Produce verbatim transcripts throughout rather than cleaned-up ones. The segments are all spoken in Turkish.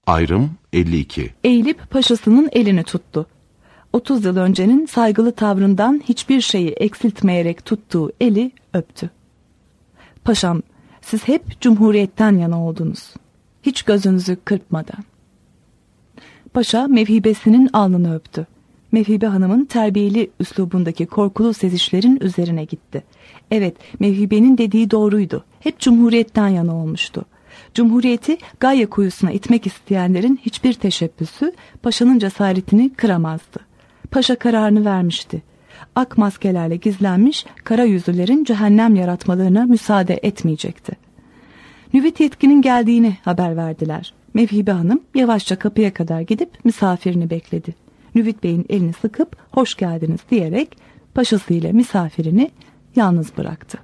Ayrım elli iki. Eğilip paşasının elini tuttu. Otuz yıl öncenin saygılı tavrından hiçbir şeyi eksiltmeyerek tuttuğu eli öptü. Paşam, siz hep Cumhuriyet'ten yana oldunuz. Hiç gözünüzü kırpmadan. Paşa mevhibesinin alnını öptü. Mevhibe Hanım'ın terbiyeli üslubundaki korkulu sezişlerin üzerine gitti. Evet, Mevhibe'nin dediği doğruydu. Hep Cumhuriyet'ten yana olmuştu. Cumhuriyeti Gayya kuyusuna itmek isteyenlerin hiçbir teşebbüsü paşanın cesaretini kıramazdı. Paşa kararını vermişti. Ak maskelerle gizlenmiş kara yüzlülerin cehennem yaratmalarına müsaade etmeyecekti. Nüvit yetkinin geldiğini haber verdiler. Mevhibe Hanım yavaşça kapıya kadar gidip misafirini bekledi. Nüvit Bey'in elini sıkıp hoş geldiniz diyerek paşasıyla misafirini yalnız bıraktı.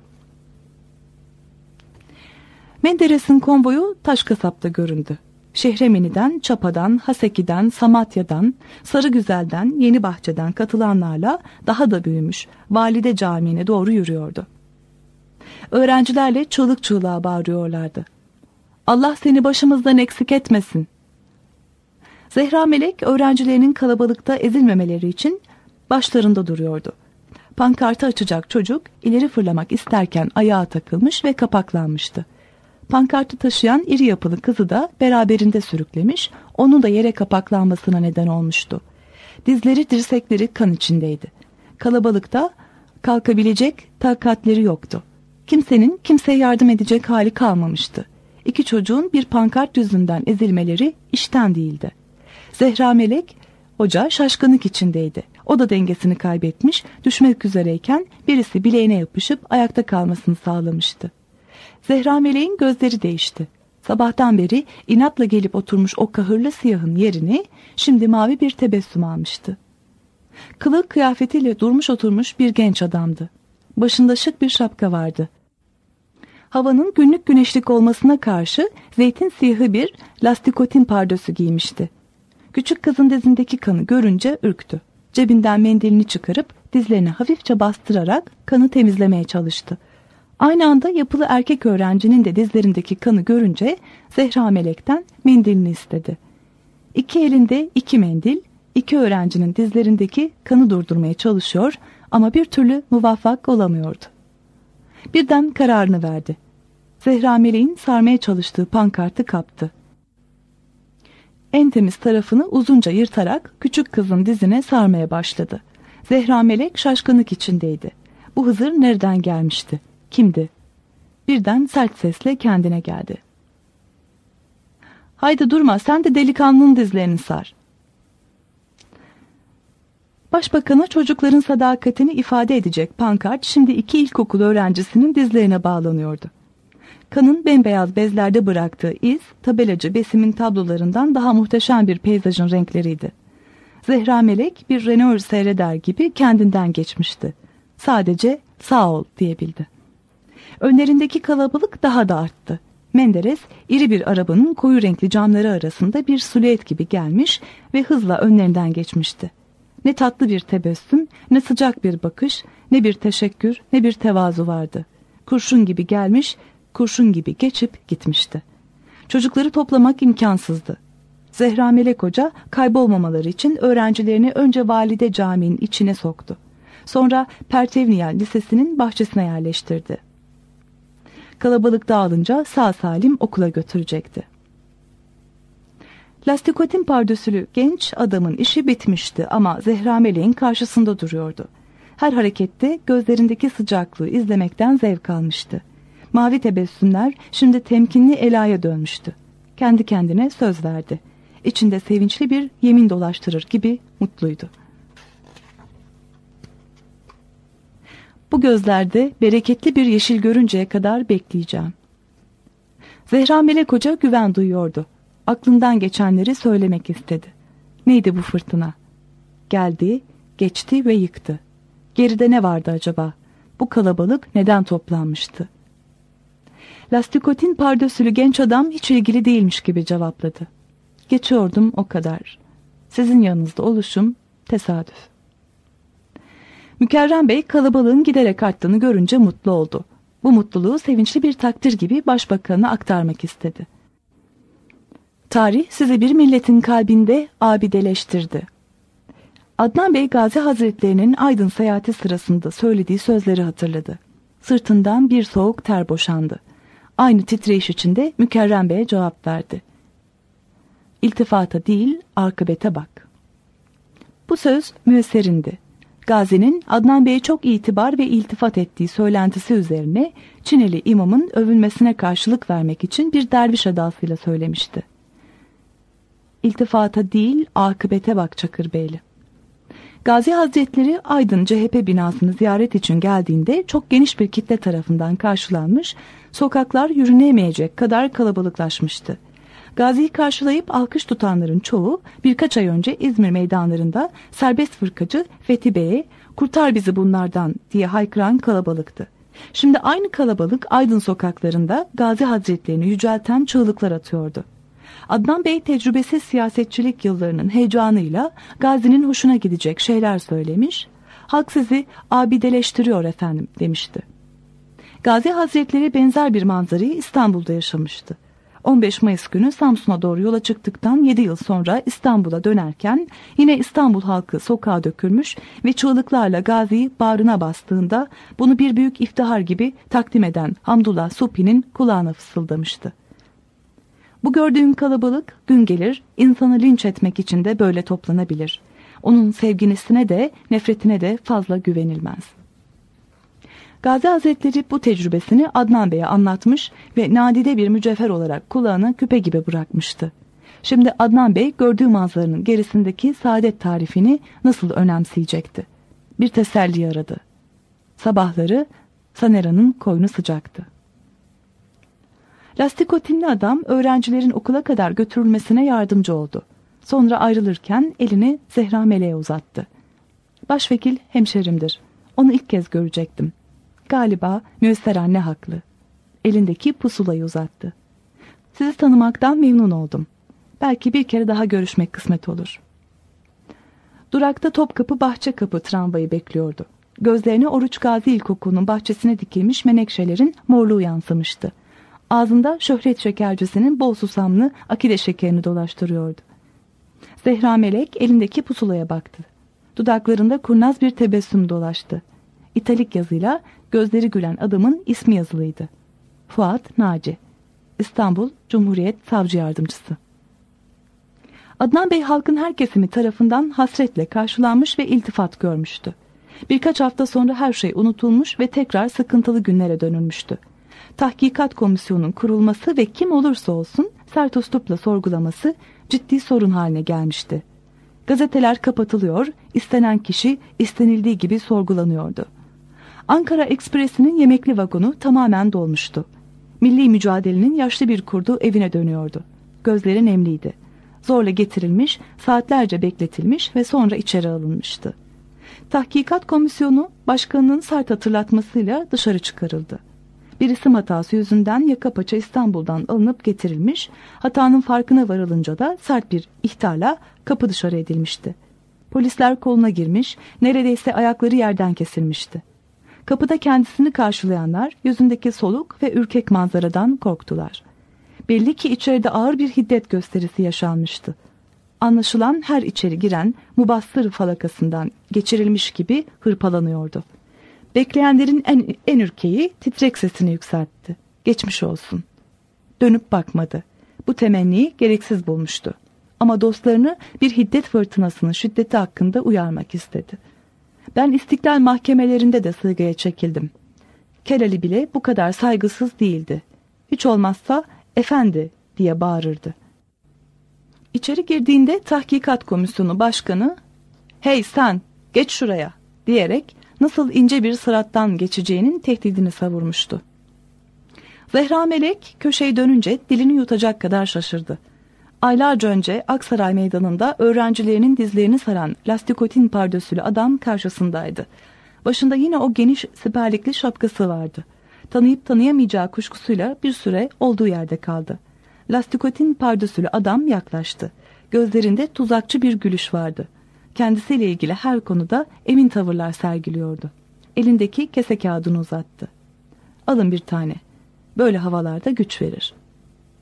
Menderes'in konvoyu Taşkasap'ta göründü. Şehremeni'den, Çapa'dan, Haseki'den, Samatya'dan, Sarıgüzel'den, Yenibahçe'den katılanlarla daha da büyümüş Valide Camii'ne doğru yürüyordu. Öğrencilerle çığlık çığlığa bağırıyorlardı. Allah seni başımızdan eksik etmesin. Zehra Melek öğrencilerinin kalabalıkta ezilmemeleri için başlarında duruyordu. Pankartı açacak çocuk ileri fırlamak isterken ayağa takılmış ve kapaklanmıştı. Pankartı taşıyan iri yapılı kızı da beraberinde sürüklemiş, onun da yere kapaklanmasına neden olmuştu. Dizleri dirsekleri kan içindeydi. Kalabalıkta kalkabilecek takatleri yoktu. Kimsenin kimseye yardım edecek hali kalmamıştı. İki çocuğun bir pankart yüzünden ezilmeleri işten değildi. Zehra Melek hoca şaşkınlık içindeydi. O da dengesini kaybetmiş, düşmek üzereyken birisi bileğine yapışıp ayakta kalmasını sağlamıştı. Zehra Melek'in gözleri değişti. Sabahtan beri inatla gelip oturmuş o kahırlı siyahın yerini şimdi mavi bir tebessüm almıştı. Kılık kıyafetiyle durmuş oturmuş bir genç adamdı. Başında şık bir şapka vardı. Havanın günlük güneşlik olmasına karşı zeytin siyahı bir lastikotin pardösü giymişti. Küçük kızın dizindeki kanı görünce ürktü. Cebinden mendilini çıkarıp dizlerine hafifçe bastırarak kanı temizlemeye çalıştı. Aynı anda yapılı erkek öğrencinin de dizlerindeki kanı görünce Zehra Melek'ten mendilini istedi. İki elinde iki mendil, iki öğrencinin dizlerindeki kanı durdurmaya çalışıyor ama bir türlü muvaffak olamıyordu. Birden kararını verdi. Zehra Melek'in sarmaya çalıştığı pankartı kaptı. En temiz tarafını uzunca yırtarak küçük kızın dizine sarmaya başladı. Zehra Melek şaşkınlık içindeydi. Bu Hızır nereden gelmişti? Kimdi? Birden sert sesle kendine geldi. Haydi durma, sen de delikanlının dizlerini sar. Başbakan'a çocukların sadakatini ifade edecek pankart şimdi iki ilkokul öğrencisinin dizlerine bağlanıyordu. Kanın bembeyaz bezlerde bıraktığı iz tabelacı Besim'in tablolarından daha muhteşem bir peyzajın renkleriydi. Zehra Melek bir Renault seyreder gibi kendinden geçmişti. Sadece sağ ol diyebildi. Önlerindeki kalabalık daha da arttı. Menderes iri bir arabanın koyu renkli camları arasında bir silüet gibi gelmiş ve hızla önlerinden geçmişti. Ne tatlı bir tebessüm, ne sıcak bir bakış, ne bir teşekkür, ne bir tevazu vardı. Kurşun gibi gelmiş, kurşun gibi geçip gitmişti. Çocukları toplamak imkansızdı. Zehra Melek Hoca kaybolmamaları için öğrencilerini önce Valide Camii'nin içine soktu. Sonra Pertevniyal Lisesi'nin bahçesine yerleştirdi. Kalabalık dağılınca sağ salim okula götürecekti. Lastikotin pardösülü genç adamın işi bitmişti ama Zehra Melek'in karşısında duruyordu. Her harekette gözlerindeki sıcaklığı izlemekten zevk almıştı. Mavi tebessümler şimdi temkinli Ela'ya dönmüştü. Kendi kendine söz verdi. İçinde sevinçli bir yemin dolaştırır gibi mutluydu. Bu gözlerde bereketli bir yeşil görünceye kadar bekleyeceğim. Zehra Melek Hoca güven duyuyordu. Aklından geçenleri söylemek istedi. Neydi bu fırtına? Geldi, geçti ve yıktı. Geride ne vardı acaba? Bu kalabalık neden toplanmıştı? Lastikotin pardösülü genç adam hiç ilgili değilmiş gibi cevapladı. Geçiyordum o kadar. Sizin yanınızda oluşum tesadüf. Mükerrem Bey kalabalığın giderek arttığını görünce mutlu oldu. Bu mutluluğu sevinçli bir takdir gibi başbakanına aktarmak istedi. Tarih sizi bir milletin kalbinde abideleştirdi. Adnan Bey Gazi Hazretlerinin Aydın seyahati sırasında söylediği sözleri hatırladı. Sırtından bir soğuk ter boşandı. Aynı titreyiş içinde Mükerrem Bey'e cevap verdi. İltifata değil, akıbete bak. Bu söz müesserindi. Gazi'nin Adnan Bey'e çok itibar ve iltifat ettiği söylentisi üzerine Çineli imamın övülmesine karşılık vermek için bir derviş edasıyla söylemişti. İltifata değil, akıbete bak Çakırbeyli. Gazi Hazretleri Aydın C H P binasını ziyaret için geldiğinde çok geniş bir kitle tarafından karşılanmış, sokaklar yürünemeyecek kadar kalabalıklaşmıştı. Gazi'yi karşılayıp alkış tutanların çoğu birkaç ay önce İzmir meydanlarında serbest fırkacı Fethi Bey'e "Kurtar bizi bunlardan" diye haykıran kalabalıktı. Şimdi aynı kalabalık Aydın sokaklarında Gazi Hazretlerini yücelten çığlıklar atıyordu. Adnan Bey tecrübesiz siyasetçilik yıllarının heyecanıyla Gazi'nin hoşuna gidecek şeyler söylemiş, "Halk sizi abideleştiriyor efendim" demişti. Gazi Hazretleri benzer bir manzarayı İstanbul'da yaşamıştı. on beş Mayıs günü Samsun'a doğru yola çıktıktan yedi yıl sonra İstanbul'a dönerken yine İstanbul halkı sokağa dökülmüş ve çığlıklarla Gazi'yi bağrına bastığında bunu bir büyük iftihar gibi takdim eden Hamdullah Supi'nin kulağına fısıldamıştı. Bu gördüğün kalabalık gün gelir insanı linç etmek için de böyle toplanabilir. Onun sevgilisine de nefretine de fazla güvenilmez. Gazi Hazretleri bu tecrübesini Adnan Bey'e anlatmış ve nadide bir mücevher olarak kulağına küpe gibi bırakmıştı. Şimdi Adnan Bey gördüğü manzaranın gerisindeki saadet tarifini nasıl önemseyecekti? Bir teselli aradı. Sabahları Sanera'nın koynu sıcaktı. Lastikotinli adam öğrencilerin okula kadar götürülmesine yardımcı oldu. Sonra ayrılırken elini Zehra Meleğe uzattı. "Başvekil hemşerimdir. Onu ilk kez görecektim. Galiba müesser anne haklı." Elindeki pusulayı uzattı. "Sizi tanımaktan memnun oldum. Belki bir kere daha görüşmek kısmet olur." Durakta Topkapı Bahçekapı tramvayı bekliyordu. Gözlerini Oruç Gazi İlkokulu'nun bahçesine dikilmiş menekşelerin morluğu yansımıştı. Ağzında şöhret şekercisinin bol susamlı akide şekerini dolaştırıyordu. Zehra Melek elindeki pusulaya baktı. Dudaklarında kurnaz bir tebessüm dolaştı. İtalik yazıyla gözleri gülen adamın ismi yazılıydı. Fuat Naci, İstanbul Cumhuriyet Savcı Yardımcısı. Adnan Bey halkın her kesimi tarafından hasretle karşılanmış ve iltifat görmüştü. Birkaç hafta sonra her şey unutulmuş ve tekrar sıkıntılı günlere dönülmüştü. Tahkikat komisyonunun kurulması ve kim olursa olsun sert üslupla sorgulaması ciddi sorun haline gelmişti. Gazeteler kapatılıyor, istenen kişi istenildiği gibi sorgulanıyordu. Ankara Ekspresi'nin yemekli vagonu tamamen dolmuştu. Milli mücadelenin yaşlı bir kurdu evine dönüyordu. Gözleri nemliydi. Zorla getirilmiş, saatlerce bekletilmiş ve sonra içeri alınmıştı. Tahkikat komisyonu başkanının sert hatırlatmasıyla dışarı çıkarıldı. Bir isim hatası yüzünden yaka paça İstanbul'dan alınıp getirilmiş, hatanın farkına varılınca da sert bir ihtarla kapı dışarı edilmişti. Polisler koluna girmiş, neredeyse ayakları yerden kesilmişti. Kapıda kendisini karşılayanlar yüzündeki soluk ve ürkek manzaradan korktular. Belli ki içeride ağır bir hiddet gösterisi yaşanmıştı. Anlaşılan her içeri giren mubassır falakasından geçirilmiş gibi hırpalanıyordu. Bekleyenlerin en, en ürkeği titrek sesini yükseltti. "Geçmiş olsun." Dönüp bakmadı. Bu temenniyi gereksiz bulmuştu. Ama dostlarını bir hiddet fırtınasının şiddeti hakkında uyarmak istedi. "Ben istiklal mahkemelerinde de sırgaya çekildim. Kelali bile bu kadar saygısız değildi. Hiç olmazsa efendi diye bağırırdı." İçeri girdiğinde tahkikat komisyonu başkanı "Hey sen, geç şuraya" diyerek nasıl ince bir sırattan geçeceğinin tehdidini savurmuştu. Zehra Melek köşeyi dönünce dilini yutacak kadar şaşırdı. Aylarca önce Aksaray Meydanı'nda öğrencilerinin dizlerini saran lastikotin pardösülü adam karşısındaydı. Başında yine o geniş siperlikli şapkası vardı. Tanıyıp tanıyamayacağı kuşkusuyla bir süre olduğu yerde kaldı. Lastikotin pardösülü adam yaklaştı. Gözlerinde tuzakçı bir gülüş vardı. Kendisiyle ilgili her konuda emin tavırlar sergiliyordu. Elindeki kese kağıdını uzattı. "Alın bir tane. Böyle havalarda güç verir."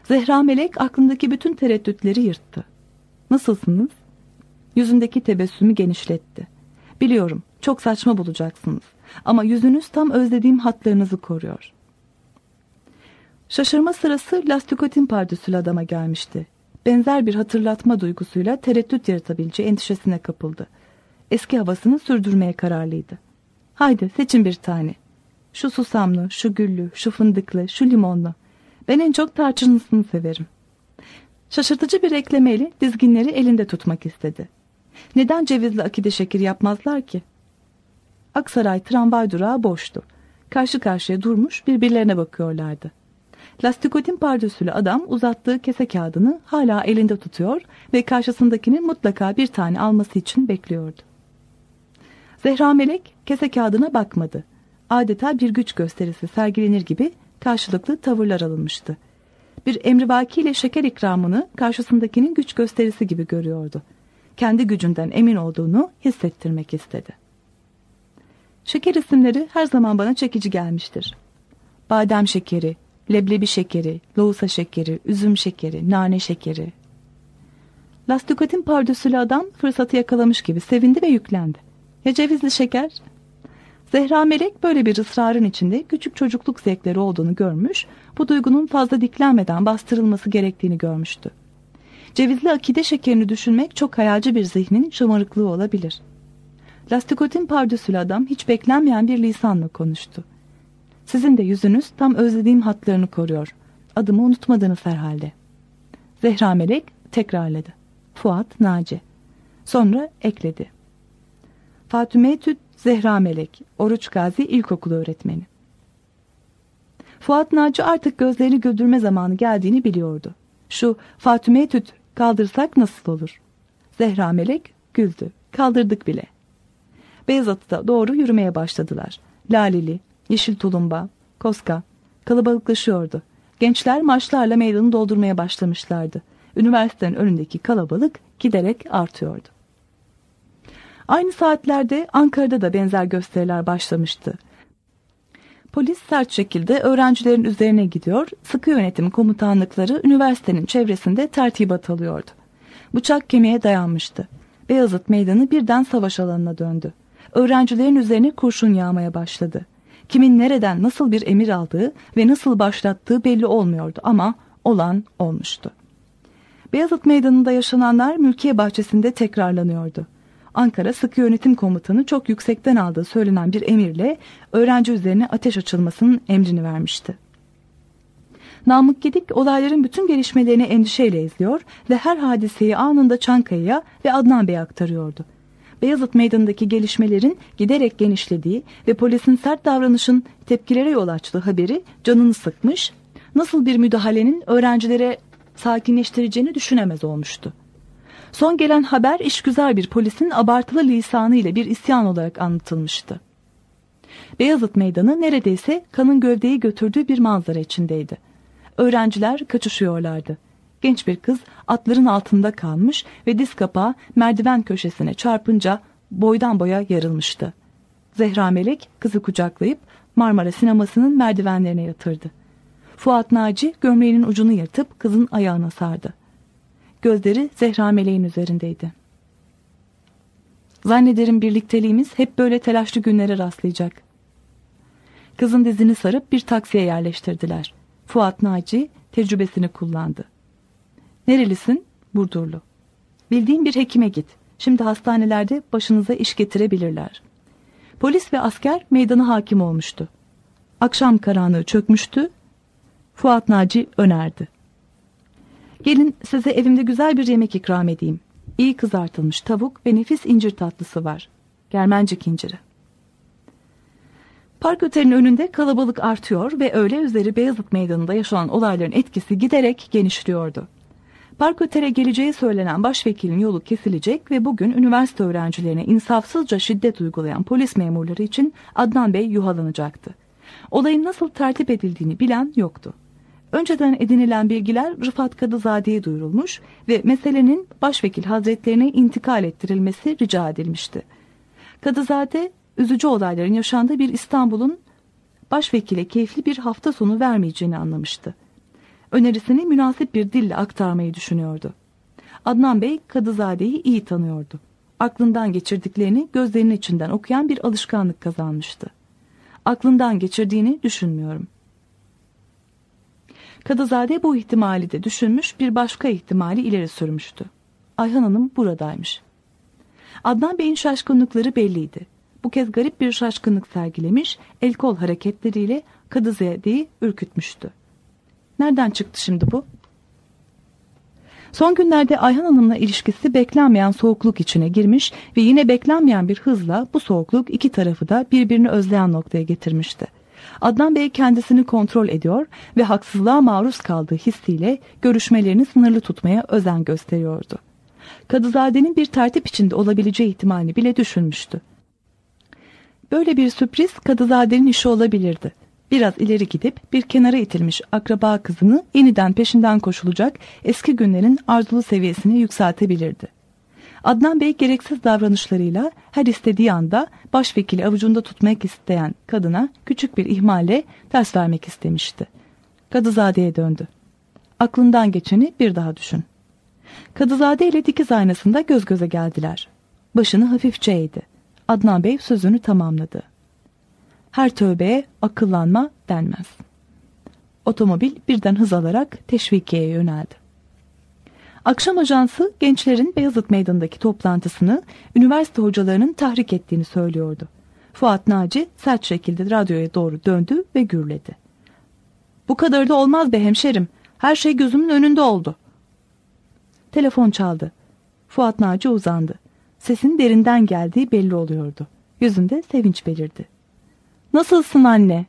Zehra Melek aklındaki bütün tereddütleri yırttı. Nasılsınız? Yüzündeki tebessümü genişletti. Biliyorum, çok saçma bulacaksınız ama yüzünüz tam özlediğim hatlarınızı koruyor. Şaşırma sırası lastikotin pardösülü adama gelmişti. Benzer bir hatırlatma duygusuyla tereddüt yaratabileceği endişesine kapıldı. Eski havasını sürdürmeye kararlıydı. Haydi seçin bir tane. Şu susamlı, şu güllü, şu fındıklı, şu limonlu. Ben en çok tarçınlısını severim. Şaşırtıcı bir eklemeyle dizginleri elinde tutmak istedi. Neden cevizli akide şekeri yapmazlar ki? Aksaray tramvay durağı boştu. Karşı karşıya durmuş birbirlerine bakıyorlardı. Lastikotin pardösülü adam uzattığı kese kağıdını hala elinde tutuyor ve karşısındakinin mutlaka bir tane alması için bekliyordu. Zehra Melek kese kağıdına bakmadı. Adeta bir güç gösterisi sergilenir gibi karşılıklı tavırlar alınmıştı. Bir emrivakiyle şeker ikramını karşısındakinin güç gösterisi gibi görüyordu. Kendi gücünden emin olduğunu hissettirmek istedi. Şeker isimleri her zaman bana çekici gelmiştir. Badem şekeri, leblebi şekeri, lohusa şekeri, üzüm şekeri, nane şekeri. Lastikotin pardösülü adam fırsatı yakalamış gibi sevindi ve yüklendi. Ya cevizli şeker? Zehra Melek böyle bir ısrarın içinde küçük çocukluk zevkleri olduğunu görmüş, bu duygunun fazla diklenmeden bastırılması gerektiğini görmüştü. Cevizli akide şekerini düşünmek çok hayalci bir zihnin şımarıklığı olabilir. Lastikotin pardösülü adam hiç beklenmeyen bir lisanla konuştu. Sizin de yüzünüz tam özlediğim hatlarını koruyor. Adımı unutmadınız herhalde. Zehra Melek tekrarladı. Fuat Naci. Sonra ekledi. Fatümetü Zehra Melek, Oruç Gazi İlkokulu öğretmeni. Fuat Naci artık gözlerini güldürme zamanı geldiğini biliyordu. Şu Fatümetü kaldırsak nasıl olur? Zehra Melek güldü. Kaldırdık bile. Beyazıt'ta doğru yürümeye başladılar. Laleli, yeşil tulumba, koska kalabalıklaşıyordu. Gençler marşlarla meydanı doldurmaya başlamışlardı. Üniversitenin önündeki kalabalık giderek artıyordu. Aynı saatlerde Ankara'da da benzer gösteriler başlamıştı. Polis sert şekilde öğrencilerin üzerine gidiyor, sıkı yönetim komutanlıkları üniversitenin çevresinde tertibat alıyordu. Bıçak kemiğe dayanmıştı. Beyazıt Meydanı birden savaş alanına döndü. Öğrencilerin üzerine kurşun yağmaya başladı. Kimin nereden nasıl bir emir aldığı ve nasıl başlattığı belli olmuyordu ama olan olmuştu. Beyazıt Meydanı'nda yaşananlar Mülkiye Bahçesi'nde tekrarlanıyordu. Ankara Sıkı Yönetim Komutanı çok yüksekten aldığı söylenen bir emirle öğrenci üzerine ateş açılmasının emrini vermişti. Namık Gedik olayların bütün gelişmelerini endişeyle izliyor ve her hadiseyi anında Çankaya'ya ve Adnan Bey'e aktarıyordu. Beyazıt Meydanı'ndaki gelişmelerin giderek genişlediği ve polisin sert davranışın tepkilere yol açtığı haberi canını sıkmış, nasıl bir müdahalenin öğrencilere sakinleştireceğini düşünemez olmuştu. Son gelen haber işgüzar bir polisin abartılı lisanı ile bir isyan olarak anlatılmıştı. Beyazıt Meydanı neredeyse kanın gövdeyi götürdüğü bir manzara içindeydi. Öğrenciler kaçışıyorlardı. Genç bir kız atların altında kalmış ve diz kapağı merdiven köşesine çarpınca boydan boya yarılmıştı. Zehra Melek kızı kucaklayıp Marmara Sineması'nın merdivenlerine yatırdı. Fuat Naci gömleğinin ucunu yırtıp kızın ayağına sardı. Gözleri Zehra Melek'in üzerindeydi. Zannederim birlikteliğimiz hep böyle telaşlı günlere rastlayacak. Kızın dizini sarıp bir taksiye yerleştirdiler. Fuat Naci tecrübesini kullandı. Nerelisin? Burdurlu. Bildiğin bir hekime git. Şimdi hastanelerde başınıza iş getirebilirler. Polis ve asker meydana hakim olmuştu. Akşam karanlığı çökmüştü. Fuat Naci önerdi. Gelin size evimde güzel bir yemek ikram edeyim. İyi kızartılmış tavuk ve nefis incir tatlısı var. Germencik inciri. Park otelinin önünde kalabalık artıyor ve öğle üzeri Beyazıt Meydanı'nda yaşanan olayların etkisi giderek genişliyordu. Park otele geleceği söylenen başvekilin yolu kesilecek ve bugün üniversite öğrencilerine insafsızca şiddet uygulayan polis memurları için Adnan Bey yuhalanacaktı. Olayın nasıl tertip edildiğini bilen yoktu. Önceden edinilen bilgiler Rıfat Kadızade'ye duyurulmuş ve meselenin başvekil hazretlerine intikal ettirilmesi rica edilmişti. Kadızade, üzücü olayların yaşandığı bir İstanbul'un başvekile keyifli bir hafta sonu vermeyeceğini anlamıştı. Önerisini münasip bir dille aktarmayı düşünüyordu. Adnan Bey Kadızade'yi iyi tanıyordu. Aklından geçirdiklerini gözlerinin içinden okuyan bir alışkanlık kazanmıştı. Aklından geçirdiğini düşünmüyorum. Kadızade bu ihtimali de düşünmüş, bir başka ihtimali ileri sürmüştü. Ayhan Hanım buradaymış. Adnan Bey'in şaşkınlıkları belliydi. Bu kez garip bir şaşkınlık sergilemiş, el kol hareketleriyle Kadızade'yi ürkütmüştü. Nereden çıktı şimdi bu? Son günlerde Ayhan Hanım'la ilişkisi beklenmeyen soğukluk içine girmiş ve yine beklenmeyen bir hızla bu soğukluk iki tarafı da birbirini özleyen noktaya getirmişti. Adnan Bey kendisini kontrol ediyor ve haksızlığa maruz kaldığı hissiyle görüşmelerini sınırlı tutmaya özen gösteriyordu. Kadızade'nin bir tertip içinde olabileceği ihtimalini bile düşünmüştü. Böyle bir sürpriz Kadızade'nin işi olabilirdi. Biraz ileri gidip bir kenara itilmiş akraba kızını yeniden peşinden koşulacak eski günlerin arzulu seviyesine yükseltebilirdi. Adnan Bey gereksiz davranışlarıyla her istediği anda başvekili avucunda tutmak isteyen kadına küçük bir ihmalle ders vermek istemişti. Kadızade'ye döndü. Aklından geçeni bir daha düşün. Kadızade ile dikiz aynasında göz göze geldiler. Başını hafifçe eğdi. Adnan Bey sözünü tamamladı. Her tövbeye akıllanma denmez. Otomobil birden hız alarak Teşvikiye'ye yöneldi. Akşam ajansı gençlerin Beyazıt Meydanı'ndaki toplantısını üniversite hocalarının tahrik ettiğini söylüyordu. Fuat Naci sert şekilde radyoya doğru döndü ve gürledi. Bu kadar da olmaz be hemşerim. Her şey gözümün önünde oldu. Telefon çaldı. Fuat Naci uzandı. Sesin derinden geldiği belli oluyordu. Yüzünde sevinç belirdi. Nasılsın anne?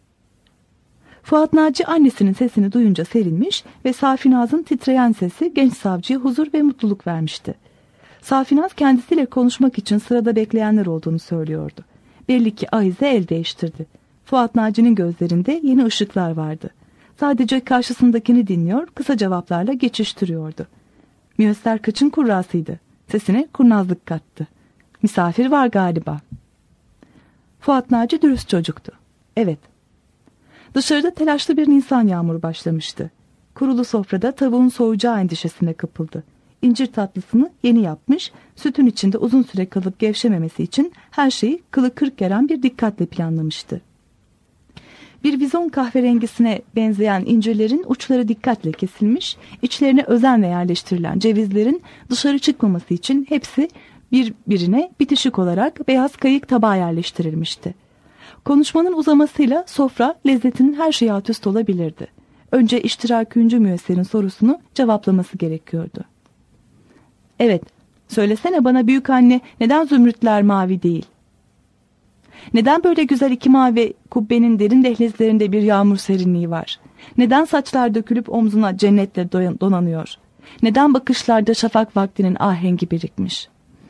Fuat Naci annesinin sesini duyunca serilmiş ve Safinaz'ın titreyen sesi genç savcıya huzur ve mutluluk vermişti. Safinaz kendisiyle konuşmak için sırada bekleyenler olduğunu söylüyordu. Belli ki ahize el değiştirdi. Fuat Naci'nin gözlerinde yeni ışıklar vardı. Sadece karşısındakini dinliyor, kısa cevaplarla geçiştiriyordu. Müyesser kaçın kurrasıydı. Sesine kurnazlık kattı. Misafir var galiba. Fuat Naci dürüst çocuktu. Evet. Dışarıda telaşlı bir nisan yağmuru başlamıştı. Kurulu sofrada tavuğun soğuyacağı endişesine kapıldı. İncir tatlısını yeni yapmış, sütün içinde uzun süre kalıp gevşememesi için her şeyi kılı kırk gelen bir dikkatle planlamıştı. Bir vizon kahverengisine benzeyen incirlerin uçları dikkatle kesilmiş, içlerine özenle yerleştirilen cevizlerin dışarı çıkmaması için hepsi birbirine bitişik olarak beyaz kayık tabağa yerleştirilmişti. Konuşmanın uzamasıyla sofra lezzetinin her şeyi alt üst olabilirdi. Önce iştiraküncü müesserin sorusunu cevaplaması gerekiyordu. Evet, söylesene bana büyük anne, neden zümrütler mavi değil? Neden böyle güzel iki mavi kubbenin derin dehlizlerinde bir yağmur serinliği var? Neden saçlar dökülüp omzuna cennetle donanıyor? Neden bakışlarda şafak vaktinin ahengi birikmiş?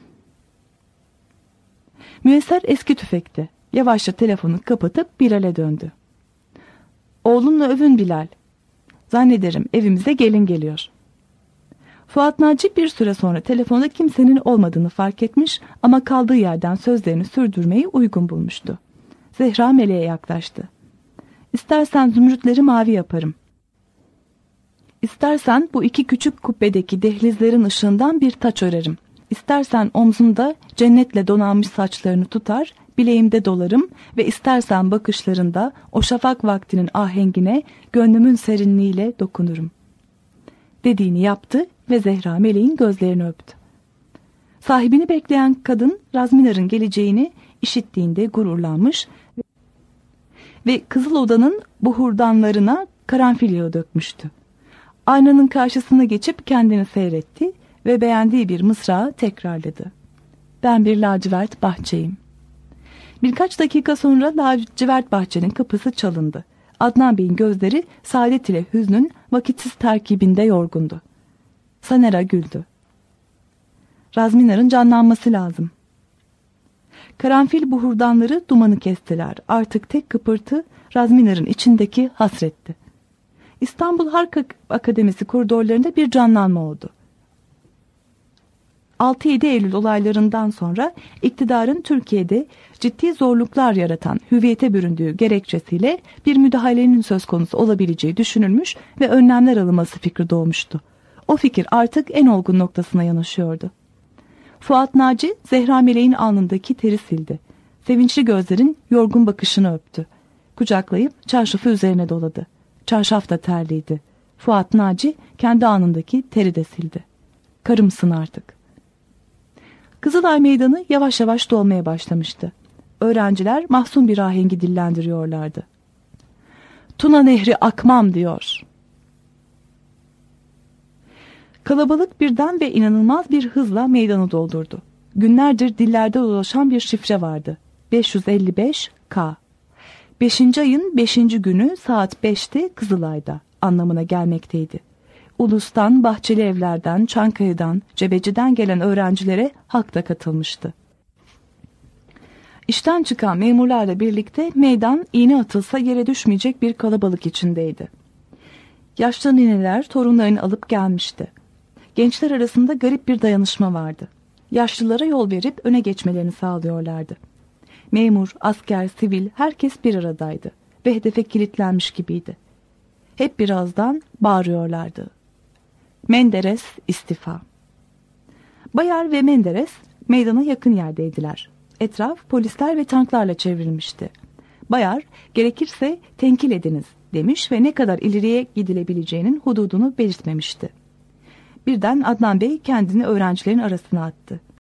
Müesser eski tüfekti. Yavaşça telefonu kapatıp Bilal'e döndü. Oğlunla övün Bilal. Zannederim evimize gelin geliyor. Fuat Naci bir süre sonra telefonda kimsenin olmadığını fark etmiş ama kaldığı yerden sözlerini sürdürmeyi uygun bulmuştu. Zehra Meleğe yaklaştı. İstersen zümrütleri mavi yaparım. İstersen bu iki küçük kubbedeki dehlizlerin ışığından bir taç örerim. İstersen omzunda cennetle donanmış saçlarını tutar, bileğimde dolarım ve istersen bakışlarında o şafak vaktinin ahengine gönlümün serinliğiyle dokunurum. Dediğini yaptı ve Zehra Meleğin gözlerini öptü. Sahibini bekleyen kadın Razminar'ın geleceğini işittiğinde gururlanmış ve Kızıl Oda'nın buhurdanlarına karanfil yağı dökmüştü. Aynanın karşısına geçip kendini seyretti ve beğendiği bir mısrağı tekrarladı. Ben bir lacivert bahçeyim. Birkaç dakika sonra lacivert bahçenin kapısı çalındı. Adnan Bey'in gözleri saadet ile hüznün vakitsiz terkibinde yorgundu. Sanera güldü. Razminar'ın canlanması lazım. Karanfil buhurdanları dumanı kestiler. Artık tek kıpırtı Razminar'ın içindeki hasretti. İstanbul Harp Akademisi koridorlarında bir canlanma oldu. altı yedi Eylül olaylarından sonra iktidarın Türkiye'de ciddi zorluklar yaratan hüviyete büründüğü gerekçesiyle bir müdahalenin söz konusu olabileceği düşünülmüş ve önlemler alınması fikri doğmuştu. O fikir artık en olgun noktasına yanaşıyordu. Fuat Naci, Zehra Meleğin alnındaki teri sildi. Sevinçli gözlerin yorgun bakışını öptü. Kucaklayıp çarşafı üzerine doladı. Çarşaf da terliydi. Fuat Naci kendi alnındaki teri de sildi. Karımsın artık. Kızılay Meydanı yavaş yavaş dolmaya başlamıştı. Öğrenciler mahzun bir ahengi dillendiriyorlardı. Tuna Nehri akmam diyor. Kalabalık birden ve inanılmaz bir hızla meydanı doldurdu. Günlerdir dillerde dolaşan bir şifre vardı. beş yüz elli beş K. beşinci ayın beşinci günü saat beşte Kızılay'da anlamına gelmekteydi. Ulus'tan, Bahçeli Evler'den, Çankaya'dan, Cebeci'den gelen öğrencilere halk da katılmıştı. İşten çıkan memurlarla birlikte meydan iğne atılsa yere düşmeyecek bir kalabalık içindeydi. Yaşlı nineler torunlarını alıp gelmişti. Gençler arasında garip bir dayanışma vardı. Yaşlılara yol verip öne geçmelerini sağlıyorlardı. Memur, asker, sivil herkes bir aradaydı ve hedefe kilitlenmiş gibiydi. Hep birazdan bağırıyorlardı. Menderes istifa. Bayar ve Menderes meydana yakın yerdeydiler. Etraf polisler ve tanklarla çevrilmişti. Bayar, gerekirse tenkil ediniz demiş ve ne kadar ileriye gidilebileceğinin hududunu belirtmemişti. Birden Adnan Bey kendini öğrencilerin arasına attı.